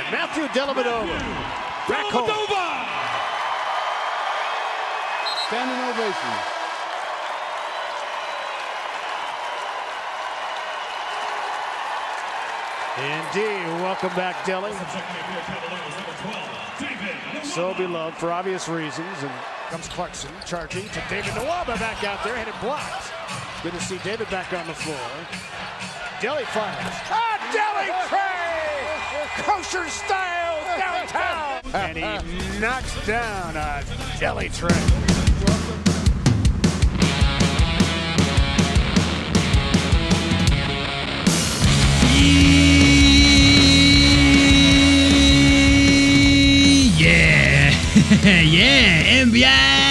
Matthew Dellavedova. Back home. Standing ovation. Indeed. Welcome back, Delly. So beloved for obvious reasons. And comes Clarkson charging to David Nwaba back out there, and it blocked. Good to see David back on the floor. Delly fires. Delly Trey! Kosher style downtown! And he knocks down a Delly Trey. Yeah, NBA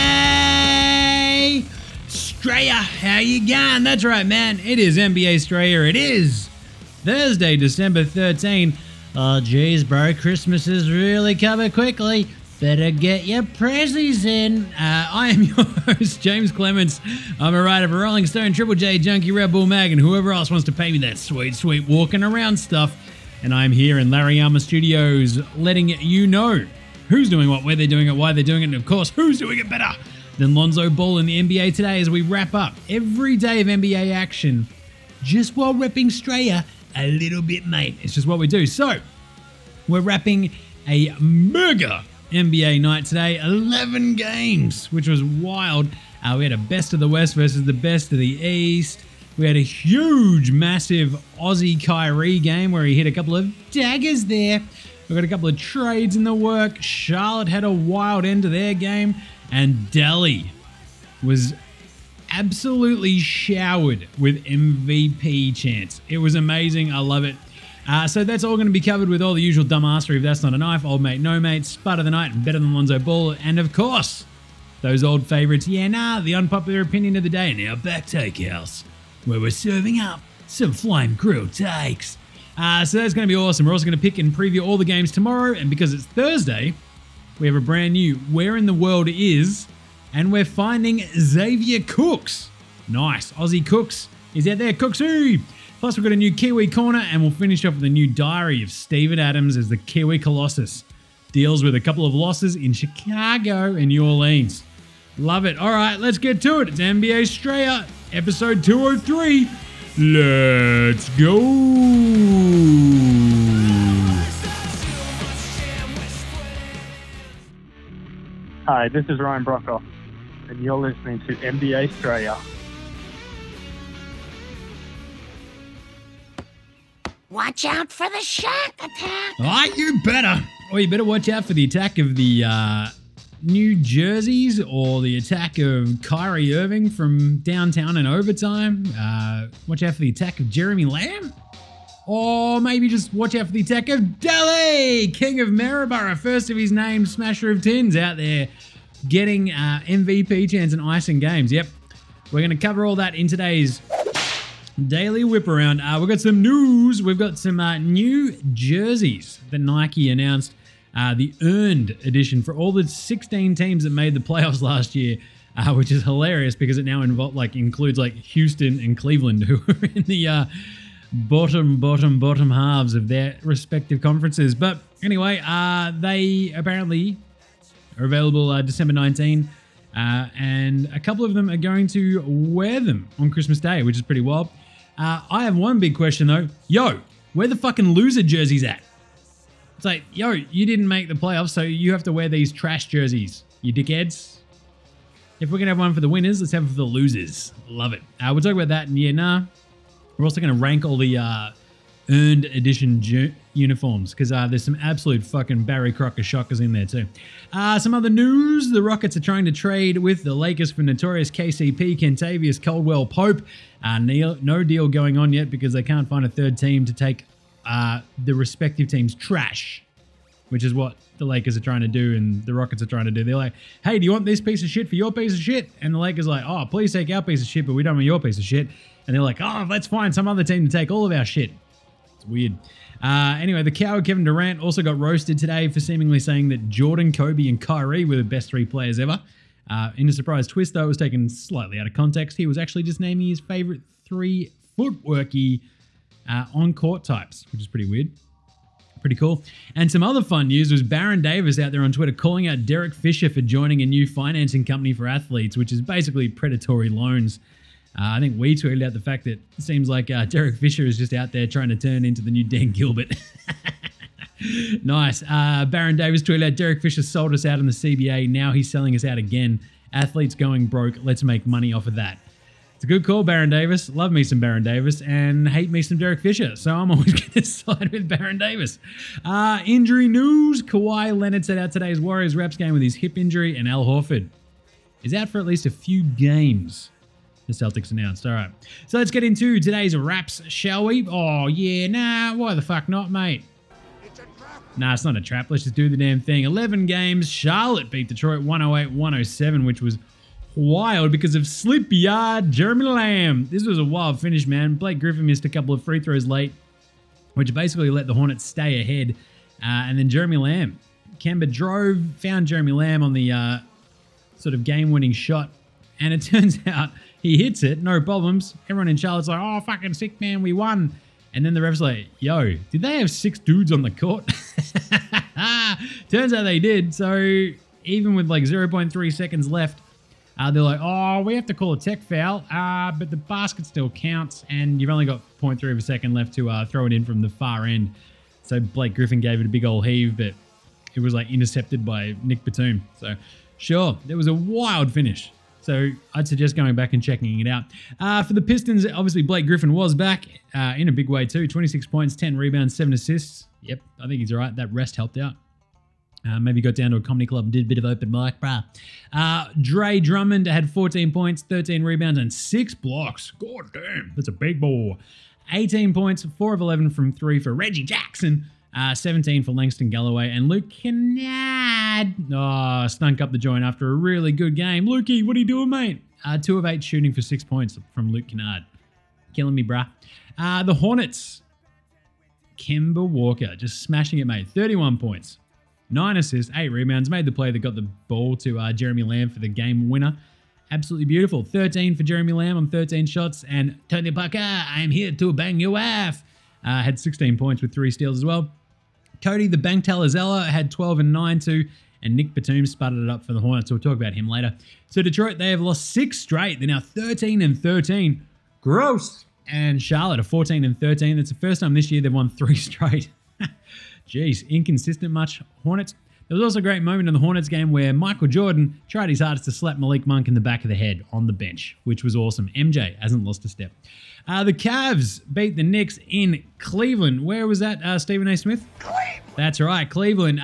Straya, how you going? That's right, man. It is NBA Straya. It is Thursday, December 13. Oh, geez, bro. Christmas is really coming quickly. Better get your prezzies in. I am your host, James Clements. I'm a writer for Rolling Stone, Triple J, Junkie, Red Bull Mag, and whoever else wants to pay me that sweet, sweet walking around stuff. And I'm here in Larryama Studios letting you know who's doing what, where they're doing it, why they're doing it, and of course, who's doing it better than Lonzo Ball in the NBA today as we wrap up every day of NBA action just while repping Straya a little bit, mate. It's just what we do. So, we're wrapping a mega NBA night today, 11 games, which was wild. We had a best of the West versus the best of the East. We had a huge, massive Aussie Kyrie game where he hit a couple of daggers there. We've got a couple of trades in the work. Charlotte had a wild end to their game. And Delly was absolutely showered with MVP chants. It was amazing. I love it. So that's all going to be covered with all the usual dumbassery. If that's not a knife, old mate, no mate, spud of the night, better than Lonzo Ball. And of course, those old favorites. The unpopular opinion of the day in our back takehouse, where we're serving up some flame grilled takes. So that's going to be awesome. We're also going to pick and preview all the games tomorrow. And because it's Thursday, we have a brand new Where in the World Is, and we're finding Xavier Cooks. Nice. Aussie Cooks is out there. Cooksy! Plus, we've got a new Kiwi Corner, and we'll finish off with a new diary of Steven Adams as the Kiwi Colossus deals with a couple of losses in Chicago and New Orleans. Love it. All right, let's get to it. It's NBA Straya, episode 203. Let's go! Hi, this is Ryan Brockhoff, and you're listening to NBA Straya. Watch out for the Shaq attack! You better! Or you better watch out for the attack of the New Jerseys or the attack of Kyrie Irving from downtown in overtime. Watch out for the attack of Jeremy Lamb. Or maybe just watch out for the attack of Delly, King of Maryborough, first of his name, smasher of tins out there, getting MVP chance and icing games. Yep, we're going to cover all that in today's Daily Whip Around. We've got some news. We've got some new jerseys that Nike announced. The earned edition for all the 16 teams that made the playoffs last year, which is hilarious because it now includes Houston and Cleveland, who are in the bottom halves of their respective conferences. But anyway, they apparently are available December 19, and a couple of them are going to wear them on Christmas Day, which is pretty wild. I have one big question though. Where the fucking loser jerseys at? It's like, you didn't make the playoffs, so you have to wear these trash jerseys, you dickheads. If we're going to have one for the winners, let's have it for the losers. Love it. We'll talk about that, and we're also going to rank all the earned edition uniforms, because there's some absolute fucking Barry Crocker shockers in there too. Some other news, the Rockets are trying to trade with the Lakers for notorious KCP, Kentavious Caldwell-Pope. No deal going on yet because they can't find a third team to take the respective team's trash, which is what the Lakers are trying to do and the Rockets are trying to do. They're like, hey, do you want this piece of shit for your piece of shit? And the Lakers are like, oh, please take our piece of shit, but we don't want your piece of shit. And they're like, oh, let's find some other team to take all of our shit. It's weird. Anyway, the coward Kevin Durant also got roasted today for seemingly saying that Jordan, Kobe, and Kyrie were the best three players ever. In a surprise twist, though, it was taken slightly out of context. He was actually just naming his favorite three footworky on-court types, which is pretty weird. Pretty cool. And some other fun news was Baron Davis out there on Twitter calling out Derek Fisher for joining a new financing company for athletes, which is basically predatory loans. I think we tweeted out the fact that it seems like Derek Fisher is just out there trying to turn into the new Dan Gilbert. Nice. Baron Davis tweeted out, Derek Fisher sold us out in the CBA. Now he's selling us out again. Athletes going broke. Let's make money off of that. It's a good call, Baron Davis. Love me some Baron Davis and hate me some Derek Fisher. So I'm always going to side with Baron Davis. Injury news. Kawhi Leonard set out today's Warriors reps game with his hip injury, and Al Horford is out for at least a few games. The Celtics announced. All right. So let's get into today's raps, shall we? Oh, yeah. Nah, why the fuck not, mate? Nah, it's not a trap. Let's just do the damn thing. 11 games. Charlotte beat Detroit 108-107, which was wild because of slip-yard Jeremy Lamb. This was a wild finish, man. Blake Griffin missed a couple of free throws late, which basically let the Hornets stay ahead. And then Jeremy Lamb. Kemba drove, found Jeremy Lamb on the sort of game-winning shot. And it turns out he hits it, no problems. Everyone in Charlotte's like, oh, fucking sick, man, we won. And then the ref's like, yo, did they have 6 dudes on the court? Turns out they did. So even with like 0.3 seconds left, they're like, oh, we have to call a tech foul, but the basket still counts, and you've only got 0.3 of a second left to throw it in from the far end. So Blake Griffin gave it a big old heave, but it was like intercepted by Nick Batum. So sure, there was a wild finish. So I'd suggest going back and checking it out. For the Pistons, obviously Blake Griffin was back in a big way too. 26 points, 10 rebounds, 7 assists. Yep, I think he's all right. That rest helped out. Maybe got down to a comedy club and did a bit of open mic, bruh. Dre Drummond had 14 points, 13 rebounds, and 6 blocks. God damn, that's a big ball. 18 points, 4 of 11 from 3 for Reggie Jackson. 17 for Langston Galloway, and Luke Kennard stunk up the joint after a really good game. Lukey, what are you doing, mate? 2 of 8 shooting for 6 points from Luke Kennard. Killing me, bruh. The Hornets. Kemba Walker, just smashing it, mate. 31 points, 9 assists, 8 rebounds. Made the play that got the ball to Jeremy Lamb for the game winner. Absolutely beautiful. 13 for Jeremy Lamb on 13 shots. And Tony Parker, I'm here to bang your wife. Had 16 points with 3 steals as well. Cody the Bank Talazella had 12 and 9 too, and Nick Batum sputtered it up for the Hornets. We'll talk about him later. So Detroit, they have lost 6 straight. They're now 13 and 13. Gross. And Charlotte are 14 and 13. That's the first time this year they've won 3 straight. Jeez, inconsistent much. Hornets. There was also a great moment in the Hornets game where Michael Jordan tried his hardest to slap Malik Monk in the back of the head on the bench, which was awesome. MJ hasn't lost a step. The Cavs beat the Knicks in Cleveland. Where was that, Stephen A. Smith? Cleveland. That's right, Cleveland.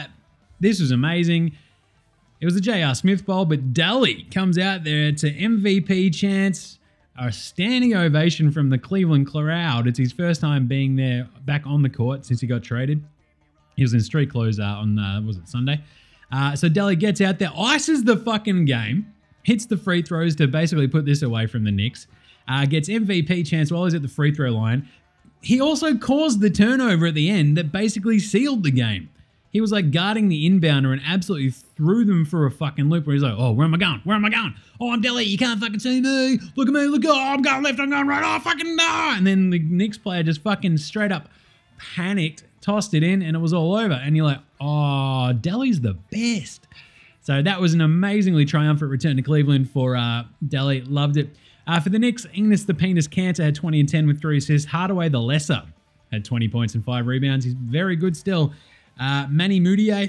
This was amazing. It was the J.R. Smith Bowl, but Daly comes out there to MVP chants. A standing ovation from the Cleveland crowd. It's his first time being there back on the court since he got traded. He was in street clothes on, was it Sunday? So Daly gets out there, ices the fucking game, hits the free throws to basically put this away from the Knicks, gets MVP chance while he's at the free throw line. He also caused the turnover at the end that basically sealed the game. He was like guarding the inbounder and absolutely threw them for a fucking loop where he's like, oh, where am I going? Where am I going? Oh, I'm Daly. You can't fucking see me. Look at me. Look, oh, I'm going left. I'm going right. Oh, fucking no. And then the Knicks player just fucking straight up panicked, tossed it in, and it was all over. And you're like, oh, Daly's the best. So that was an amazingly triumphant return to Cleveland for Daly. Loved it. For the Knicks, Ignis the Penis Cantor had 20 and 10 with 3 assists. Hardaway the Lesser had 20 points and 5 rebounds. He's very good still. Manny Moutier,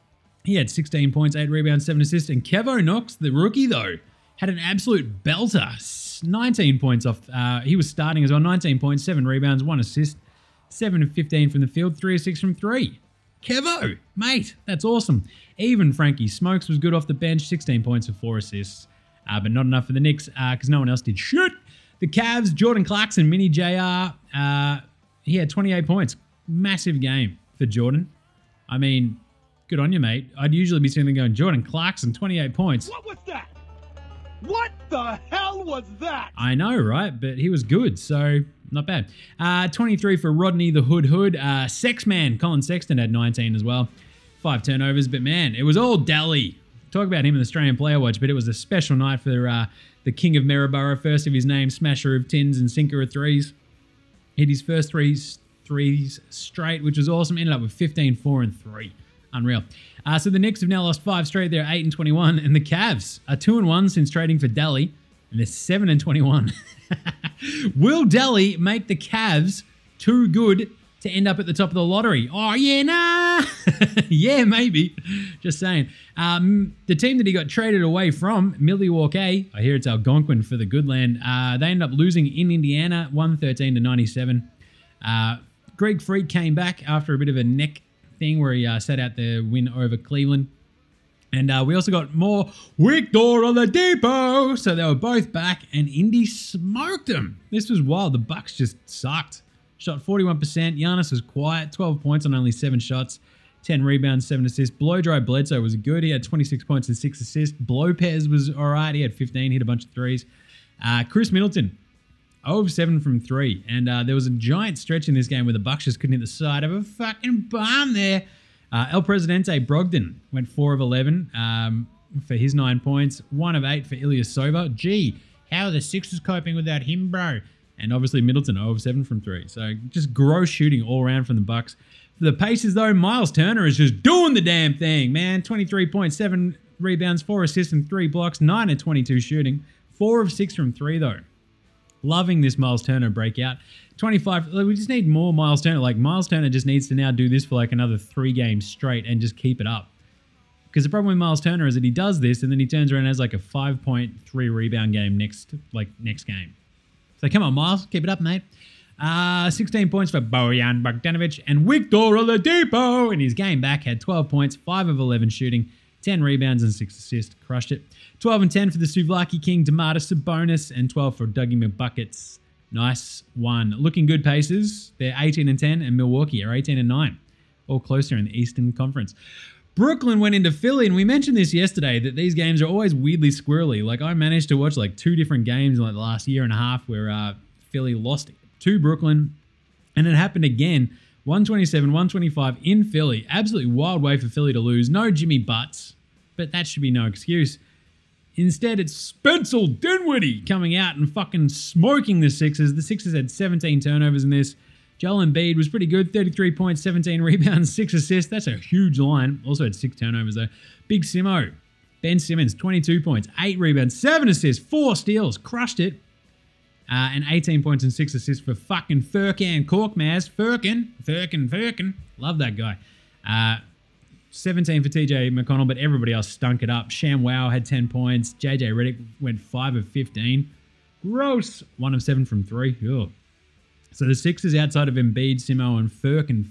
he had 16 points, 8 rebounds, 7 assists. And Kevo Knox, the rookie though, had an absolute belter. 19 points off. He was starting as well. 19 points, 7 rebounds, 1 assist. 7 of 15 from the field, 3 of 6 from 3. Kevo, mate, that's awesome. Even Frankie Smokes was good off the bench, 16 points and 4 assists. But not enough for the Knicks because no one else did shit. The Cavs, Jordan Clarkson, Mini JR, he had 28 points. Massive game for Jordan. I mean, good on you, mate. I'd usually be sitting there going, Jordan Clarkson, 28 points. What was that? What the hell was that? I know, right? But he was good, so not bad. 23 for Rodney the Hood. Sexman, Colin Sexton had 19 as well. 5 turnovers, but man, it was all Daly. Talk about him in the Australian Player Watch, but it was a special night for the King of Maryborough, first of his name, smasher of tins and sinker of threes. Hit his first three threes straight, which was awesome. Ended up with 15, 4, and 3. Unreal. So the Knicks have now lost 5 straight. They're 8 and 21, and the Cavs are 2 and 1 since trading for Delhi, and they're 7 and 21. Will Delhi make the Cavs too good to end up at the top of the lottery? Oh yeah, nah. Yeah, maybe. Just saying. The team that he got traded away from, Milwaukee, I hear it's Algonquin for the good land. They ended up losing in Indiana, 113 to 97. Greg Freak came back after a bit of a neck thing where he sat out the win over Cleveland. And we also got more Victor Oladipo. So they were both back, and Indy smoked them. This was wild. The Bucks just sucked. Shot 41%. Giannis was quiet. 12 points on only 7 shots. 10 rebounds, 7 assists. Blow-dry Bledsoe was good. He had 26 points and 6 assists. Lopez was all right. He had 15, hit a bunch of threes. Chris Middleton, 0 of 7 from 3. And there was a giant stretch in this game where the Bucks just couldn't hit the side of a fucking barn there. El Presidente Brogdon went 4 of 11 for his 9 points. 1 of 8 for Ilyasova. Gee, how are the Sixers coping without him, bro? And obviously Middleton, 0 of 7 from 3. So just gross shooting all around from the Bucks. For the Pacers, though, Miles Turner is just doing the damn thing, man. 23.7 rebounds, 4 assists, and 3 blocks. 9 of 22 shooting. 4 of 6 from 3, though. Loving this Miles Turner breakout. 25. We just need more Miles Turner. Like, Miles Turner just needs to now do this for like another 3 games straight and just keep it up. Because the problem with Miles Turner is that he does this and then he turns around and has like a 5.3 rebound game next game. So come on, Miles, keep it up, mate. 16 points for Bojan Bogdanovic, and Victor Oladipo in his game back had 12 points, 5 of 11 shooting, 10 rebounds and 6 assists. Crushed it. 12 and 10 for the Souvlaki King, Domantas Sabonis, and 12 for Dougie McBuckets. Nice one. Looking good, Pacers. They're 18 and 10, and Milwaukee are 18 and 9. All closer in the Eastern Conference. Brooklyn went into Philly, and we mentioned this yesterday, that these games are always weirdly squirrely. Like, I managed to watch like 2 different games in like the last year and a half where Philly lost to Brooklyn, and it happened again. 127-125 in Philly. Absolutely wild way for Philly to lose. No Jimmy Butts, but that should be no excuse. Instead, it's Spencer Dinwiddie coming out and fucking smoking the Sixers. The Sixers had 17 turnovers in this. Joel Embiid was pretty good. 33 points, 17 rebounds, 6 assists. That's a huge line. Also had 6 turnovers, though. Big Simo. Ben Simmons, 22 points, 8 rebounds, 7 assists, 4 steals. Crushed it. And 18 points and 6 assists for fucking Furkan Korkmaz. Furkan. Love that guy. 17 for TJ McConnell, but everybody else stunk it up. ShamWow had 10 points. JJ Redick went 5 of 15. Gross. 1 of 7 from 3. Ugh. So the Sixers outside of Embiid, Simo, and Furkan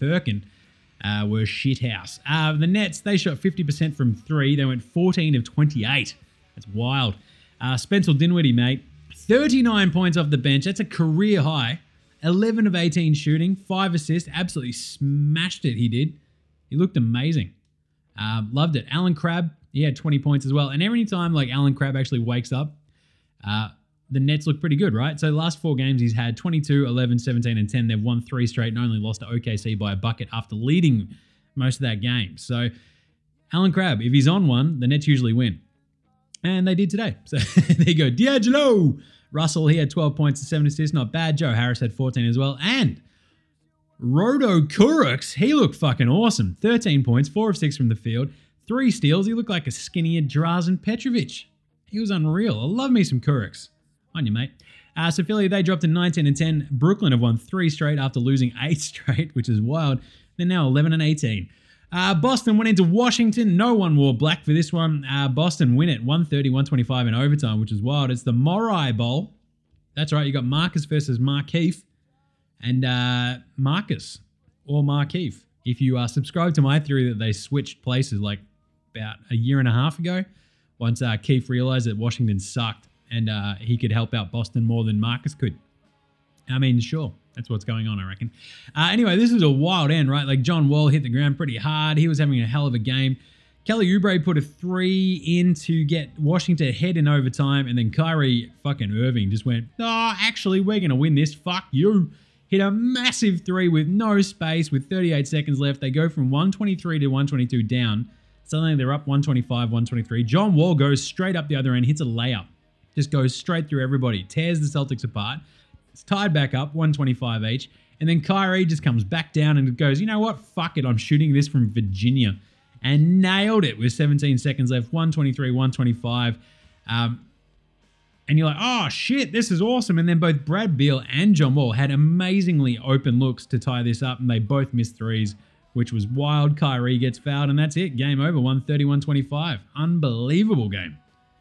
were shithouse. The Nets, they shot 50% from 3. They went 14 of 28. That's wild. Spencer Dinwiddie, mate. 39 points off the bench. That's a career high. 11 of 18 shooting. 5 assists. Absolutely smashed it, he did. He looked amazing. Loved it. Alan Crabb, he had 20 points as well. And every time like Alan Crabb actually wakes up, the Nets look pretty good, right? So the last 4 games he's had 22, 11, 17, and 10. They've won 3 straight and only lost to OKC by a bucket after leading most of that game. So Alan Crabb, if he's on one, the Nets usually win. And they did today. So there you go. D'Angelo Russell, he had 12 points and 7 assists. Not bad. Joe Harris had 14 as well. And Rodo Kurucs, he looked fucking awesome. 13 points, 4 of 6 from the field, 3 steals. He looked like a skinnier Drazen Petrovic. He was unreal. I love me some Kurucs. On you, mate. So Philly, they dropped to 19 and 10. Brooklyn have won 3 straight after losing 8 straight, which is wild. They're now 11 and 18. Boston went into Washington. No one wore black for this one. Boston win it 130-125 in overtime, which is wild. It's the Morai Bowl. That's right. You got Marcus versus Markeith. And Marcus or Markeith. If you subscribe to my theory that they switched places like about a year and a half ago, once Keith realized that Washington sucked and he could help out Boston more than Marcus could. I mean, sure. That's what's going on, I reckon. Anyway, this is a wild end, right? Like, John Wall hit the ground pretty hard. He was having a hell of a game. Kelly Oubre put a 3 in to get Washington ahead in overtime, and then Kyrie fucking Irving just went, actually, we're going to win this. Fuck you. Hit a massive 3 with no space with 38 seconds left. They go from 123 to 122 down. Suddenly, they're up 125, 123. John Wall goes straight up the other end, hits a layup. Just goes straight through everybody. Tears the Celtics apart. It's tied back up, 125 each. And then Kyrie just comes back down and goes, you know what? Fuck it. I'm shooting this from Virginia. And nailed it with 17 seconds left. 123, 125. And you're like, oh shit, this is awesome. And then both Brad Beal and John Wall had amazingly open looks to tie this up. And they both missed threes, which was wild. Kyrie gets fouled and that's it. Game over. 130, 125. Unbelievable game.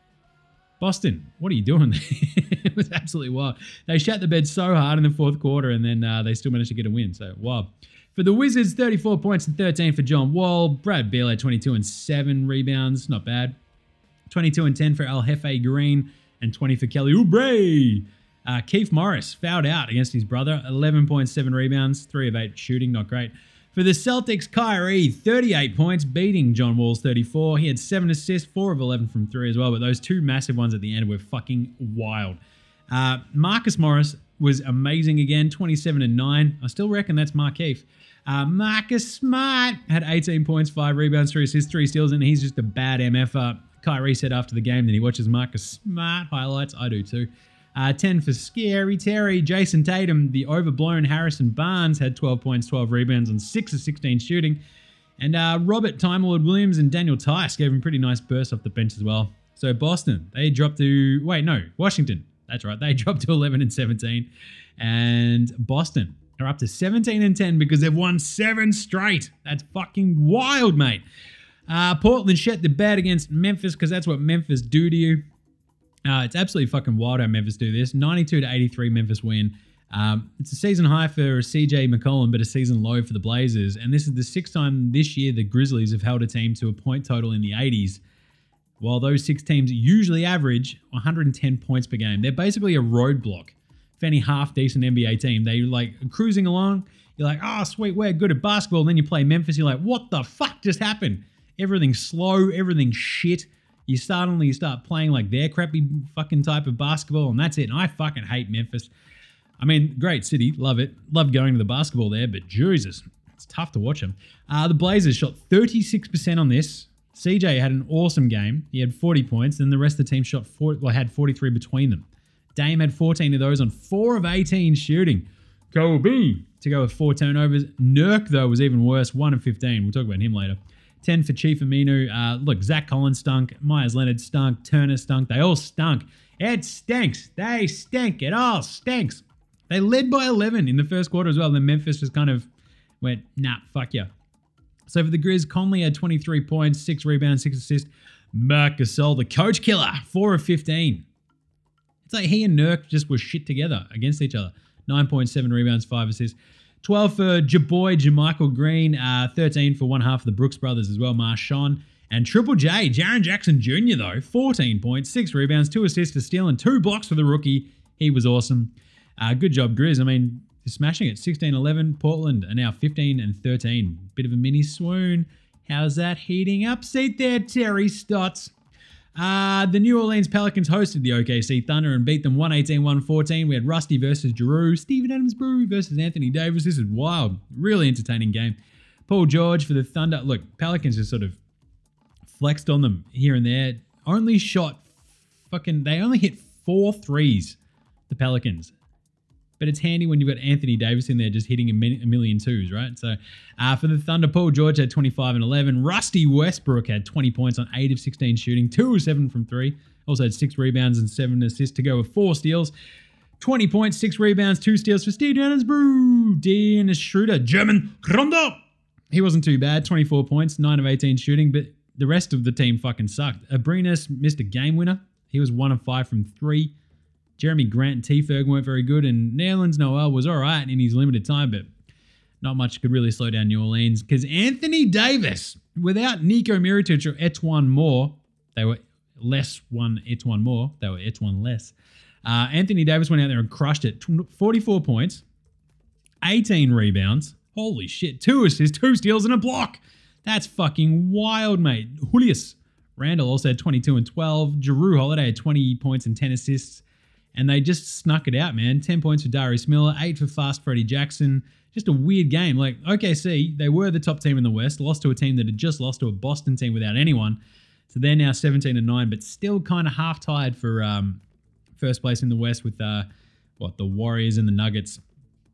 Boston, what are you doing there? It was absolutely wild. They shat the bed so hard in the fourth quarter and then they still managed to get a win. So, wild. For the Wizards, 34 points and 13 for John Wall. Brad Beal had 22 and 7 rebounds. Not bad. 22 and 10 for El Jefe Green and 20 for Kelly Oubre. Keith Morris fouled out against his brother. 11.7 rebounds, 3 of 8 shooting. Not great. For the Celtics, Kyrie, 38 points, beating John Wall's 34. He had 7 assists, 4 of 11 from 3 as well, but those 2 massive ones at the end were fucking wild. Marcus Morris was amazing again, 27 and 9. I still reckon that's Markieff. Marcus Smart had 18 points, 5 rebounds, 3 assists, 3 steals, and he's just a bad MFer. Kyrie said after the game that he watches Marcus Smart highlights. I do too. 10 for Scary Terry. Jason Tatum, the overblown Harrison Barnes, had 12 points, 12 rebounds, and 6 of 16 shooting. And Robert Time Lord Williams and Daniel Tice gave him pretty nice bursts off the bench as well. So Boston, they dropped to... Wait, no. Washington. That's right. They dropped to 11 and 17. And Boston are up to 17 and 10 because they've won 7 straight. That's fucking wild, mate. Portland shat the bed against Memphis because that's what Memphis do to you. It's absolutely fucking wild how Memphis do this. 92 to 83 Memphis win. It's a season high for CJ McCollum, but a season low for the Blazers. And this is the 6th time this year the Grizzlies have held a team to a point total in the 80s. While those 6 teams usually average 110 points per game. They're basically a roadblock for any half-decent NBA team. They like cruising along. You're like, oh, sweet, we're good at basketball. And then you play Memphis. You're like, what the fuck just happened? Everything's slow. Everything's shit. You start playing like their crappy fucking type of basketball, and that's it. And I fucking hate Memphis. I mean, great city. Love it. Love going to the basketball there, but Jesus, it's tough to watch them. The Blazers shot 36% on this. CJ had an awesome game. He had 40 points, and the rest of the team had 43 between them. Dame had 14 of those on 4 of 18 shooting. Kobe to go with 4 turnovers. Nurk, though, was even worse, 1 of 15. We'll talk about him later. 10 for Chief Aminu. Look, Zach Collins stunk. Myers Leonard stunk. Turner stunk. They all stunk. It stinks. They stink. It all stinks. They led by 11 in the first quarter as well. Then Memphis just kind of went, nah, fuck ya. So for the Grizz, Conley had 23 points, 6 rebounds, 6 assists. Marc Gasol, the coach killer, 4 of 15. It's like he and Nurk just were shit together against each other. 9.7 rebounds, 5 assists. 12 for Jaboy, JaMychal Green. 13 for one half of the Brooks brothers as well, Marshawn. And Triple J, Jaren Jackson Jr. though, 14 points, 6 rebounds, 2 assists for steal, and 2 blocks for the rookie. He was awesome. Good job, Grizz. I mean, they're smashing it. 16-11. Portland are now 15 and 13. Bit of a mini swoon. How's that heating up? Seat there, Terry Stotts. The New Orleans Pelicans hosted the OKC Thunder and beat them 118-114. We had Rusty versus Giroux, Steven Adams-Brew versus Anthony Davis. This is wild. Really entertaining game. Paul George for the Thunder. Look, Pelicans just sort of flexed on them here and there. They only hit 4 threes, the Pelicans. But it's handy when you've got Anthony Davis in there just hitting a million twos, right? So for the Thunder, Paul George had 25 and 11. Rusty Westbrook had 20 points on 8 of 16 shooting, 2 of 7 from 3. Also had 6 rebounds and 7 assists to go with 4 steals. 20 points, 6 rebounds, 2 steals for Steve Adams-Brew. Dennis Schroeder, German Rondo. He wasn't too bad, 24 points, 9 of 18 shooting, but the rest of the team fucking sucked. Abrinas missed a game winner. He was 1 of 5 from 3. Jeremy Grant and T-Ferg weren't very good, and Nerlens Noel was all right in his limited time, but not much could really slow down New Orleans because Anthony Davis, without Nico Mirotic or Etuan Moore, they were less one Etuan Moore, they were Etuan less. Anthony Davis went out there and crushed it. 44 points, 18 rebounds, holy shit, 2 assists, 2 steals, and a block. That's fucking wild, mate. Julius Randle also had 22 and 12. Jrue Holiday had 20 points and 10 assists. And they just snuck it out, man. 10 points for Darius Miller, 8 for Fast Freddie Jackson. Just a weird game. Like, OKC, they were the top team in the West, lost to a team that had just lost to a Boston team without anyone. So they're now 17 and 9, but still kind of half tied for first place in the West with the Warriors and the Nuggets.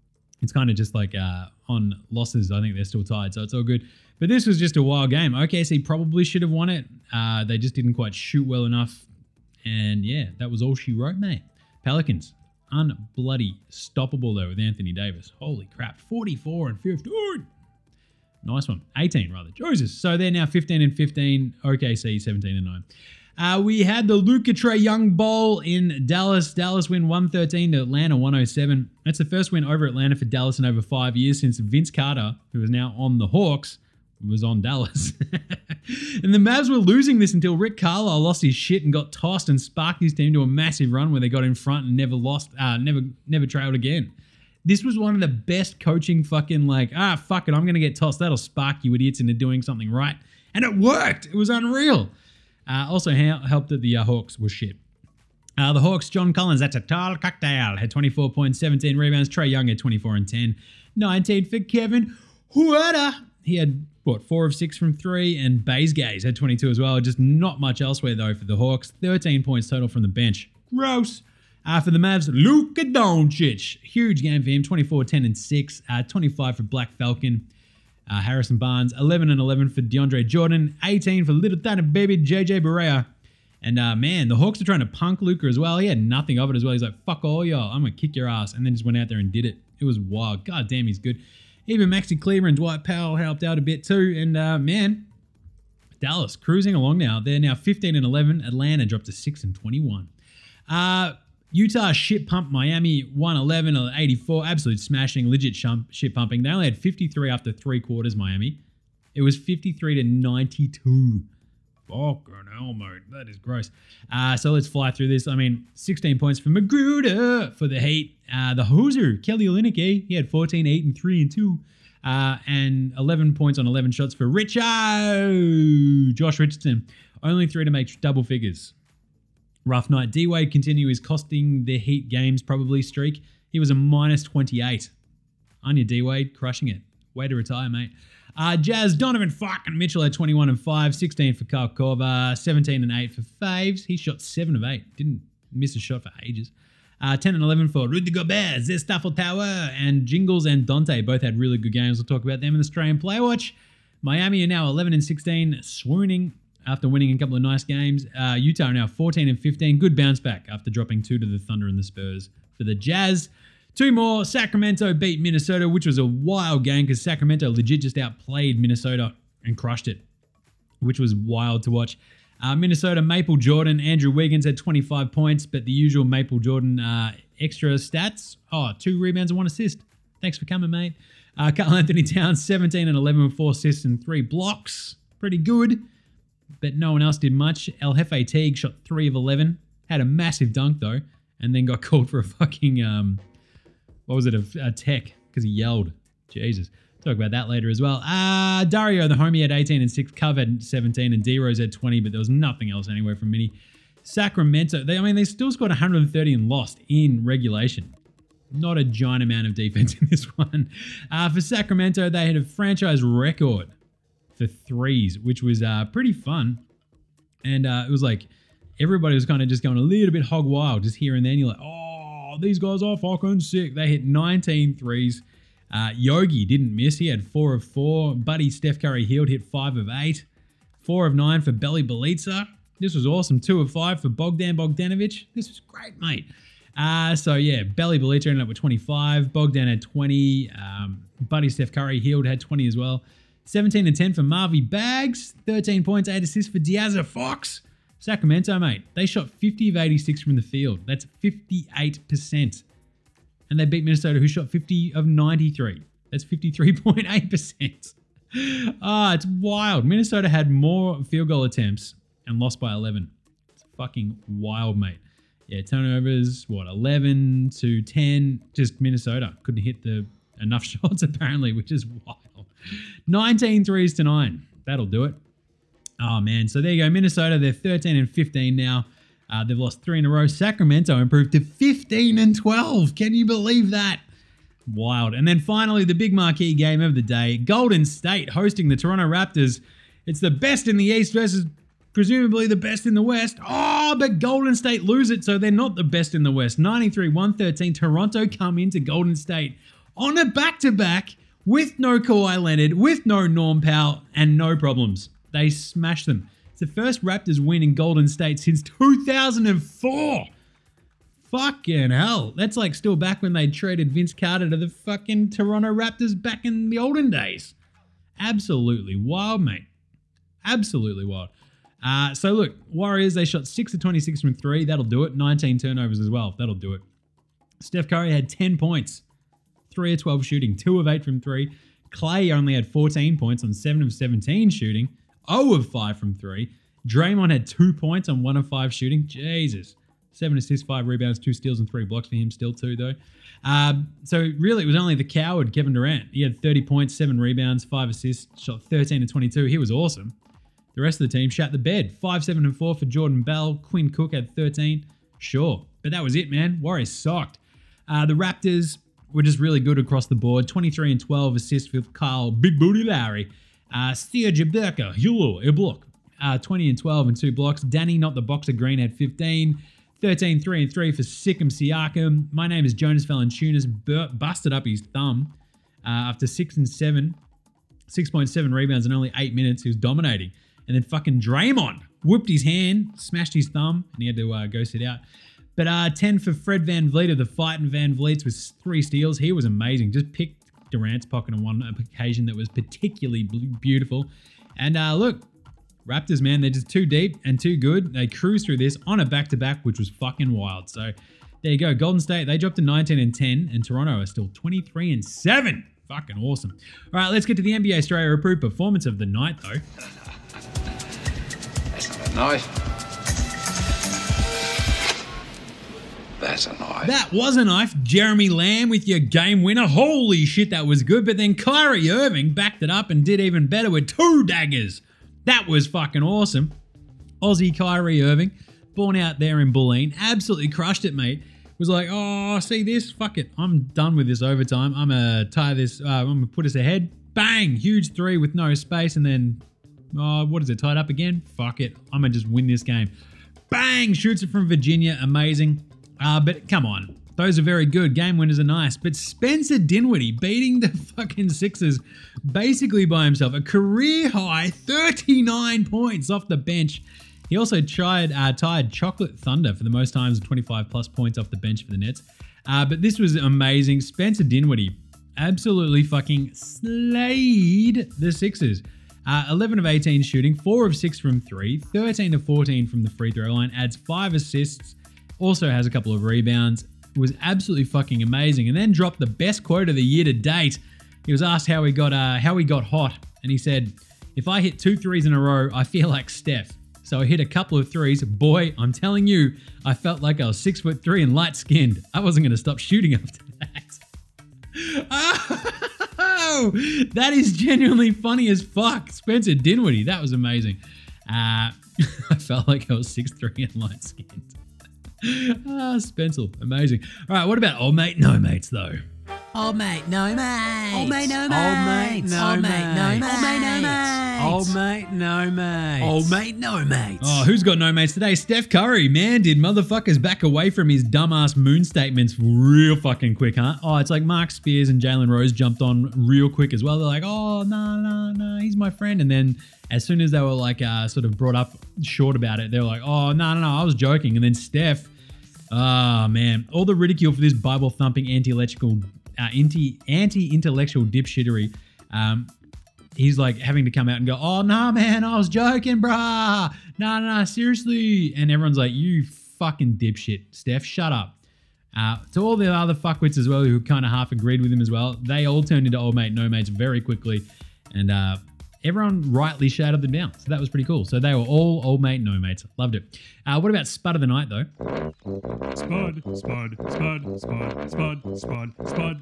It's kind of just like on losses, I think they're still tied, so it's all good. But this was just a wild game. OKC probably should have won it. They just didn't quite shoot well enough. And yeah, that was all she wrote, mate. Pelicans, unbloody stoppable though with Anthony Davis. Holy crap, 44 and 15. Nice one. 18 rather. Jesus. So they're now 15 and 15. OKC 17 and 9. We had the Luka Trae Young Bowl in Dallas. Dallas win 113 to Atlanta 107. That's the first win over Atlanta for Dallas in over 5 years since Vince Carter, who is now on the Hawks, was on Dallas. And the Mavs were losing this until Rick Carlisle lost his shit and got tossed and sparked his team to a massive run where they got in front and never lost, never trailed again. This was one of the best coaching fucking fuck it, I'm going to get tossed. That'll spark you idiots into doing something right. And it worked. It was unreal. Also helped that the Hawks were shit. The Hawks, John Collins, that's a tall cocktail, had 24 points, 17 rebounds. Trae Young had 24 and 10. 19 for Kevin Huerter. He had, 4 of 6 from 3, and Baze had 22 as well. Just not much elsewhere, though, for the Hawks. 13 points total from the bench. Gross. For the Mavs, Luka Doncic. Huge game for him, 24, 10, and 6. 25 for Black Falcon. Harrison Barnes, 11 and 11 for DeAndre Jordan. 18 for little tiny baby JJ Barea. And man, the Hawks are trying to punk Luka as well. He had nothing of it as well. He's like, fuck all y'all, I'm going to kick your ass. And then just went out there and did it. It was wild. God damn, he's good. Even Maxi Kleber and Dwight Powell helped out a bit too. And man, Dallas cruising along now. They're now 15 and 11. Atlanta dropped to 6 and 21. Utah shit pumped Miami 111 or 84. Absolute smashing, legit shit pumping. They only had 53 after 3 quarters, Miami. It was 53 to 92. Fucking hell, mate. That is gross. So let's fly through this. I mean, 16 points for Magruder for the Heat. The Hoser, Kelly Olynyk, he had 14, 8, and 3 and 2. And 11 points on 11 shots for Josh Richardson. Only 3 to make double figures. Rough night. D-Wade continue his costing the Heat games probably streak. He was a minus 28. On your D-Wade, crushing it. Way to retire, mate. Jazz, Donovan fucking Mitchell had 21 and 5, 16 for Kyle Korver, 17 and 8 for Faves. He shot 7 of 8. Didn't miss a shot for ages. 10 and 11 for Rudy Gobert, Zestafel Tower, and Jingles and Dante both had really good games. We'll talk about them in the Australian Player Watch. Miami are now 11 and 16, swooning after winning a couple of nice games. Utah are now 14 and 15. Good bounce back after dropping 2 to the Thunder and the Spurs. For the Jazz, 2 more. Sacramento beat Minnesota, which was a wild game because Sacramento legit just outplayed Minnesota and crushed it, which was wild to watch. Minnesota, Maple Jordan, Andrew Wiggins had 25 points, but the usual Maple Jordan extra stats. 2 rebounds and 1 assist. Thanks for coming, mate. Karl Anthony Towns, 17 and 11 with 4 assists and 3 blocks. Pretty good, but no one else did much. El Jefe Teague shot 3 of 11. Had a massive dunk, though, and then got called for a fucking, a tech, because he yelled. Jesus. Talk about that later as well. Dario, the homie, had 18 and 6. Cove had 17 and D-Rose had 20, but there was nothing else anywhere from Minnie. Sacramento, they still scored 130 and lost in regulation. Not a giant amount of defense in this one. For Sacramento, they had a franchise record for threes, which was pretty fun. And it was like everybody was kind of just going a little bit hog wild just here and then. You're like, oh, these guys are fucking sick. They hit 19 threes. Yogi didn't miss. He had 4 of 4. Buddy Steph Curry Hield hit 5 of 8. 4 of 9 for Belly Belitza. This was awesome. 2 of 5 for Bogdan Bogdanovic. This was great, mate. Belly Belitza ended up with 25. Bogdan had 20. Buddy Steph Curry Hield had 20 as well. 17 and 10 for Marvy Bags. 13 points, 8 assists for Diazza Fox. Sacramento, mate. They shot 50 of 86 from the field. That's 58%. And they beat Minnesota, who shot 50 of 93. That's 53.8%. It's wild. Minnesota had more field goal attempts and lost by 11. It's fucking wild, mate. Yeah, turnovers, 11 to 10. Just Minnesota couldn't hit enough shots, apparently, which is wild. 19 threes to 9. That'll do it. Oh, man. So there you go. Minnesota, they're 13 and 15 now. They've lost 3 in a row. Sacramento improved to 15 and 12. Can you believe that? Wild. And then finally, the big marquee game of the day, Golden State hosting the Toronto Raptors. It's the best in the East versus presumably the best in the West. But Golden State lose it, so they're not the best in the West. 93-113. Toronto come into Golden State on a back-to-back with no Kawhi Leonard, with no Norm Powell, and no problems. They smashed them. It's the first Raptors win in Golden State since 2004. Fucking hell. That's like still back when they traded Vince Carter to the fucking Toronto Raptors back in the olden days. Absolutely wild, mate. Absolutely wild. So look, Warriors, they shot 6 of 26 from 3. That'll do it. 19 turnovers as well. That'll do it. Steph Curry had 10 points. 3 of 12 shooting. 2 of 8 from 3. Clay only had 14 points on 7 of 17 shooting. 0 of 5 from 3. Draymond had 2 points on 1 of 5 shooting. Jesus. 7 assists, 5 rebounds, 2 steals, and 3 blocks for him still too, though. So really, it was only the coward, Kevin Durant. He had 30 points, 7 rebounds, 5 assists, shot 13 and 22. He was awesome. The rest of the team shat the bed. 5, 7, and 4 for Jordan Bell. Quinn Cook had 13. Sure. But that was it, man. Warriors sucked. The Raptors were just really good across the board. 23 and 12 assists with Kyle Big Booty Lowry. Serge Ibaka, a block. 20 and 12 and 2 blocks. Danny, not the boxer green, had 15. 13, 3 and 3 for Sikkim Siakam. My name is Jonas Valanciunas. Busted up his thumb after 6 and 7. 6.7 rebounds in only 8 minutes. He was dominating. And then fucking Draymond whooped his hand, smashed his thumb, and he had to go sit out. But 10 for Fred VanVleet of the Fightin' VanVleets with 3 steals. He was amazing. Just picked Durant's pocket on one occasion that was particularly beautiful. And look, Raptors, man, they're just too deep and too good. They cruised through this on a back-to-back, which was fucking wild. So there you go. Golden State, they dropped to 19 and 10, and Toronto are still 23 and 7. Fucking awesome. All right, let's get to the NBA Australia Approved Performance of the Night, though. That's not a knife. That's a knife. That was a knife. Jeremy Lamb with your game winner. Holy shit, that was good. But then Kyrie Irving backed it up and did even better with 2 daggers. That was fucking awesome. Aussie Kyrie Irving, born out there in Bulleen, absolutely crushed it, mate. Was like, oh, see this? Fuck it. I'm done with this overtime. I'm going to tie this, I'm going to put us ahead. Bang! Huge 3 with no space. And then, what is it? Tied up again? Fuck it. I'm going to just win this game. Bang! Shoots it from Virginia. Amazing. But come on. Those are very good. Game winners are nice. But Spencer Dinwiddie beating the fucking Sixers basically by himself. A career high 39 points off the bench. He also tied Chocolate Thunder for the most times, 25 plus points off the bench for the Nets. But this was amazing. Spencer Dinwiddie absolutely fucking slayed the Sixers. 11 of 18 shooting, 4 of 6 from 3, 13 of 14 from the free throw line, adds 5 assists, also has a couple of rebounds. It was absolutely fucking amazing. And then dropped the best quote of the year to date. He was asked how he got hot, and he said, "If I hit 2 threes in a row, I feel like Steph. So I hit a couple of threes. Boy, I'm telling you, I felt like I was 6'3" and light-skinned. I wasn't going to stop shooting after that." Oh, that is genuinely funny as fuck. Spencer Dinwiddie, that was amazing. I felt like I was 6'3" and light-skinned. Spencer, amazing. All right, what about old mate, no mates though? Old mate, no mates. Old mate, no mates. Old mate, no mates. Old mate, no mates. Old mate, no mates. Old mate, no mates. Oh, who's got no mates today? Steph Curry, man. Did motherfuckers back away from his dumbass moon statements real fucking quick, huh? Oh, it's like Mark Spears and Jalen Rose jumped on real quick as well. They're like, oh, no, he's my friend. And then as soon as they were like sort of brought up short about it, they were like, oh, no, I was joking. And then Steph, oh, man. All the ridicule for this Bible-thumping anti-intellectual dipshittery. He's like having to come out and go, oh, nah, man, I was joking, brah. Nah, seriously. And everyone's like, you fucking dipshit, Steph, shut up. To all the other fuckwits as well who kind of half agreed with him as well, they all turned into old mate, no mates very quickly. And everyone rightly shouted them down. So that was pretty cool. So they were all old mate, no mates. Loved it. What about Spud of the Night, though? Spud it is Spud. Spud it is Spud. Spud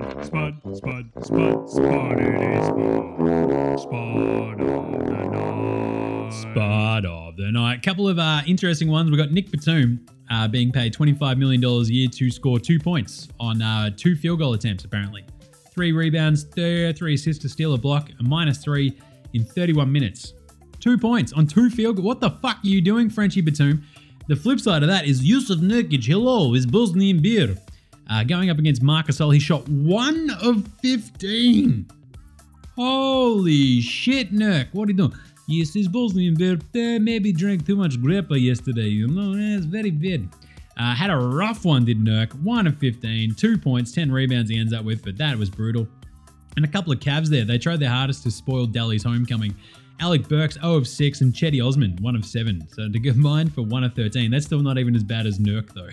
of the Night. Couple of interesting ones. We've got Nick Batum being paid $25 million a year to score 2 points on 2 field goal attempts, apparently. 3 rebounds, 3 assists to steal a block, a -3 in 31 minutes. 2 points on 2 field goals. What the fuck are you doing, Frenchie Batum? The flip side of that is Yusuf Nurkic, hello, is Bosnian beer. Going up against Marc Gasol, he shot 1 of 15. Holy shit, Nurk. What are you doing? Yes, his Bosnian beer maybe drank too much grappa yesterday. You know, it's very bad. Had a rough one, did Nurk. 1 of 15, 2 points, 10 rebounds he ends up with, but that was brutal. And a couple of Cavs there. They tried their hardest to spoil Delhi's homecoming. Alec Burks, 0 of 6, and Chetty Osman, 1 of 7. So to combine for 1 of 13. That's still not even as bad as Nurk, though.